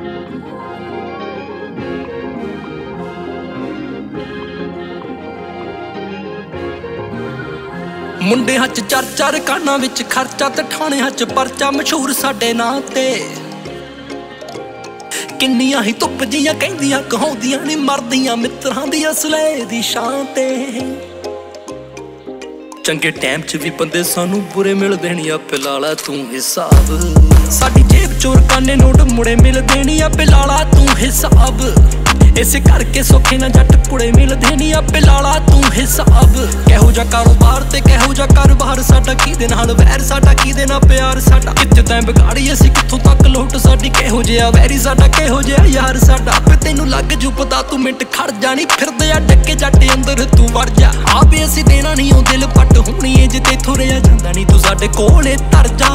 ਮੁੰਡਿਆਂ 'ਚ ਚਰ ਕਾਨਾਂ ਵਿੱਚ ਖਰਚਾ ਤੇ ਠਾਣਿਆਂ 'ਚ ਪਰਚਾ ਮਸ਼ਹੂਰ ਸਾਡੇ ਨਾਂ ਤੇ। ਕਿੰਨੀਆਂ ਹੀ ਧੁੱਪ ਜੀਆਂ ਕਹਿੰਦੀਆਂ ਕਹਾਉਂਦੀਆਂ ਨੀ ਮਰਦੀਆਂ ਮਿੱਤਰਾਂ ਦੀ ਅਸਲੇ ਦੀ ਸ਼ਾਨ ਤੇ। ਚੰਗੇ ਟਾਈਮ 'ਚ ਵੀ ਬੰਦੇ ਸਾਨੂੰ ਬੁਰੇ ਮਿਲਦੇ ਨੀ ਆਪੇ ਲਾ ਲਾ ਤੂੰ ਹਿਸਾਬ। ਸਾਡੀ ਜੇਬ ਚੋਰ ਕਾਨੇ ਨੋਟ ਮੁੜੇ ਮਿਲਦੇ ਨੀ ਆਪੇ ਲਾ ਲਾ ਤੂੰ ਹਿਸਾਬ। ਇਸੇ ਕਰਕੇ ਸੌਖੇ ਨਾ ਜੱਟ ਕੁੜੇ ਮਿਲਦੇ ਨੀ ਆਪੇ ਲਾ ਲਾ ਤੂੰ ਹਿਸਾਬ। ਕਿਹੋ ਜਿਹਾ ਕਾਰੋਬਾਰ ਤੇ ਕਿਹੋ ਜਿਹਾ ਕਾਰੋਬਾਰ ਸਾਡਾ, ਕਿਹਦੇ ਨਾਲ ਵੈਰ ਸਾਡਾ ਕਿਹਦੇ ਨਾਲ ਪਿਆਰ ਸਾਡਾ। ਕਿੱਥੇ ਤੈਂ ਵਿਗਾੜੀ ਅਸੀਂ ਕਿੱਥੋਂ ਤੱਕ ਲੋਟ ਸਾਡੀ, ਕਿਹੋ ਜਿਹਾ ਵੈਰੀ ਸਾਡਾ ਕਿਹੋ ਜਿਹਾ ਯਾਰ ਸਾਡਾ। ਆਪੇ ਤੈਨੂੰ ਲੱਗ ਜੂ ਪਤਾ ਤੂੰ ਮਿੰਟ ਖੜ ਜਾਣੀ, ਫਿਰਦੇ ਆ ਡੱਕੇ ਜੱਟ ਅੰਦਰ ਤੂੰ ਵੜ ਜਾ। ਆਪੇ ਅਸੀਂ ਦੇਣਾ ਨੀ ਉਹ ਦਿਲ ਪੱਟ ਹੋਣੀ ਏ ਜਿੱਤੇ ਥੁਰਿਆ ਜਾਂਦਾ ਨੀ ਤੂੰ ਸਾਡੇ ਕੋਲੇ ਧਰ ਜਾ।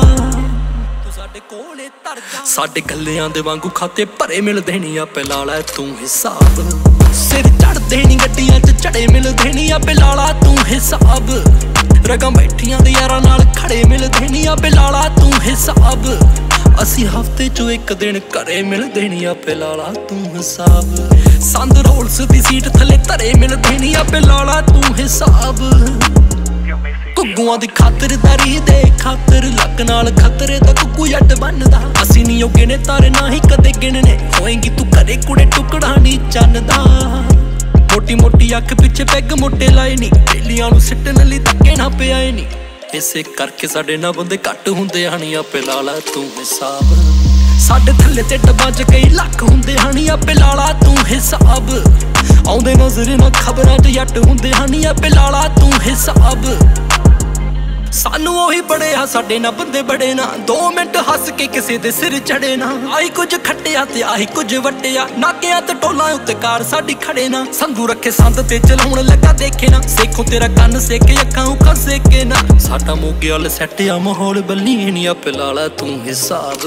ਸਾਡੇ ਗੱਲਿਆਂ ਦੇ ਵਾਂਗੂ ਖਾਤੇ ਭਰੇ ਮਿਲਦੇ ਨੀ ਆਪੇ ਲਾ ਲੈ ਤੂੰ ਹਿਸਾਬ। ਸਿਰ ਚੜਦੇ ਨੀ ਗੱਡੀਆਂ 'ਚ ਚੜੇ ਮਿਲਦੇ ਨੀ ਆਪੇ ਲਾ ਲਾ ਤੂੰ ਹਿਸਾਬ। ਰਗਾਂ ਬੈਠੀਆਂ ਦੇ ਯਾਰਾਂ ਨਾਲ ਖੜੇ ਮਿਲਦੇ ਨੀ ਆਪੇ ਲਾ ਲਾ ਤੂੰ ਹਿਸਾਬ। ਅਸੀਂ ਹਫ਼ਤੇ 'ਚੋਂ ਇੱਕ ਦਿਨ ਘਰੇ ਮਿਲਦੇ ਨੀ ਆਪੇ ਲਾ ਲਾ ਤੂੰ ਹਿਸਾਬ। ਸੰਦ ਰੋਲਸ ਦੀ ਸੀਟ ਥੱਲੇ ਧਰੇ ਮਿਲਦੇ ਨੀ ਆਪੇ ਲਾ ਲਾ ਤੂੰ ਹਿਸਾਬ। ਘੁੱਗੂਆਂ ਦੀ ਖਾਤਰਦਾਰੀ ਦੇ ਖਾਤਰ ਲੱਕ ਨਾਲ ਖਤਰੇ ਦਾ ਕੁੱਕੂ ਜੱਟ ਬਣਦਾ। ਅਸੀਂ ਨੀ ਉਹ ਗਿਣੇ ਤਾਰੇ ਨਾ ਹੀ ਕਦੇ ਗਿਣਨੇ, ਹੋਏਂਗੀ ਤੂੰ ਘਰੇ ਕੁੜੇ ਟੁਕੜਾ ਨੀ ਚੰਨਦਾ। ਮੋਟੀ ਮੋਟੀ ਅੱਖ ਪਿੱਛੇ ਪੈਗ ਮੋਟੇ ਲਾਏ ਨੀ, ਬੇਲੀਆਂ ਨੂੰ ਸਿੱਟਣ ਲਈ ਧੱਕੇ ਨਾ ਪਿਆਏ ਨੀ। ਇਸੇ ਕਰਕੇ ਸਾਡੇ ਨਾਲ ਬੰਦੇ ਘੱਟ ਹੁੰਦੇ ਹਣੀ ਆਪੇ ਲਾ ਲਾ ਤੂੰ ਹਿਸਾਬ। ਸਾਡੇ ਥੱਲੇ ਤੇ ਡੱਬਾਂ 'ਚ ਕਈ ਲੱਖ ਹੁੰਦੇ ਹਣੀ ਆਪੇ ਲਾ ਲਾ ਤੂੰ ਹਿਸਾਬ। ਆਉਂਦੇ ਨਜ਼ਰ ਨਾ ਖਬਰਾਂ 'ਚ ਜੱਟ ਹੁੰਦੇ ਹਣੀ ਆਪੇ ਲਾ ਲਾ ਤੂੰ ਹਿਸਾਬ। ਸਾਨੂੰ ਉਹੀ ਬੜੇ ਆ ਸਾਡੇ ਨਾਲ ਬੰਦੇ ਬੜੇ ਨਾ, 2 ਮਿੰਟ ਹੱਸ ਕੇ ਕਿਸੇ ਦੇ ਸਿਰ ਚੜੇ ਨਾ। ਆਹੀ ਕੁਝ ਖੱਟਿਆ ਤੇ ਆਹੀ ਕੁਝ ਵੱਟਿਆ, ਨਾਕਿਆਂ ਤੇ ਟੋਲਾਂ ਉੱਤੇ ਕਾਰ ਸਾਡੀ ਖੜੇ ਨਾ। ਸੰਧੂ ਰੱਖੇ ਸੰਦ ਤੇ ਚਲਾਉਣ ਲੱਗਾ ਦੇਖੇ ਨਾ, ਸੇਖੋ ਤੇਰਾ ਕੰਨ ਸੇਕੇ ਅੱਖਾਂ ਉਖਾਂ ਸੇਕੇ ਨਾ। ਸਾਡਾ ਮੋਗੇ ਵਾਲ ਸੈੱਟ ਆ ਮਾਹੌਲ ਬੱਲੀ ਨੀ ਆਪੇ ਲਾ ਲਾ ਤੂੰ ਹਿਸਾਬ।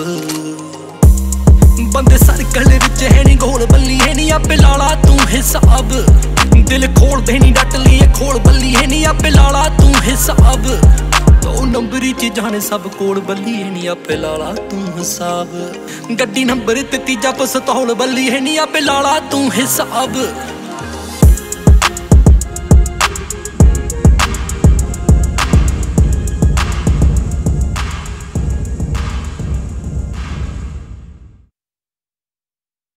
ਬੰਦੇ ਸਰਕਲ ਵਿੱਚ ਹੈ ਨੀ ਗੋਲ ਬੱਲੀ ਹੈ ਨੀ ਆਪੇ ਲਾ ਲਾ ਤੂੰ ਹਿਸਾਬ। ਦਿਲ ਖੋਲਦੇ ਨੀ ਡੱਟ ਲਈਏ ਖੋਲ ਬੱਲੀ ਹੈ ਨੀ ਆਪੇ ਲਾ ਲਾ ਤੂੰ ਹਿਸਾਬ। 2 ਨੰਬਰੀ ਚੀਜ਼ਾਂ ਨੇ ਸਭ ਕੋਲ ਬੱਲੀ ਹੈ ਨੀ ਆਪੇ ਲਾ ਲਾ ਤੂੰ ਹਿਸਾਬ। ਗੱਡੀ ਨੰਬਰ ਤੇ ਤੀਜਾ ਪਸਤੌਲ ਬੱਲੀ ਹੈ ਨੀ ਆਪੇ ਲਾ ਲਾ ਤੂੰ ਹਿਸਾਬ।